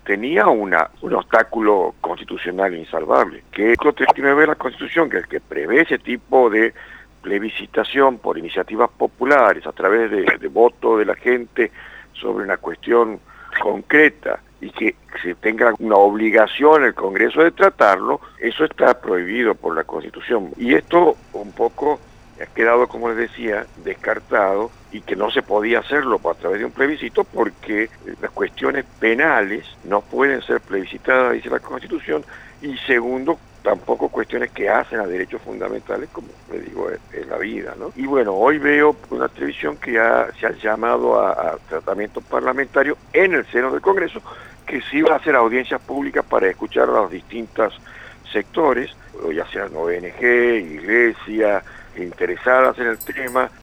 tenía un obstáculo constitucional insalvable, que el 39 de la Constitución, que es el que prevé ese tipo de plebiscitación por iniciativas populares a través de voto de la gente sobre una cuestión concreta y que se tenga una obligación el Congreso de tratarlo, eso está prohibido por la Constitución. Y esto un poco ha quedado, como les decía, descartado, y que no se podía hacerlo a través de un plebiscito porque las cuestiones penales no pueden ser plebiscitadas, dice la Constitución, y segundo, tampoco cuestiones que hacen a derechos fundamentales, como le digo, es la vida, ¿no? Y bueno, hoy veo una televisión que se ha llamado a tratamiento parlamentario en el seno del Congreso, que sí va a hacer audiencias públicas para escuchar a los distintos sectores, ya sean ONG, iglesia, interesadas en el tema,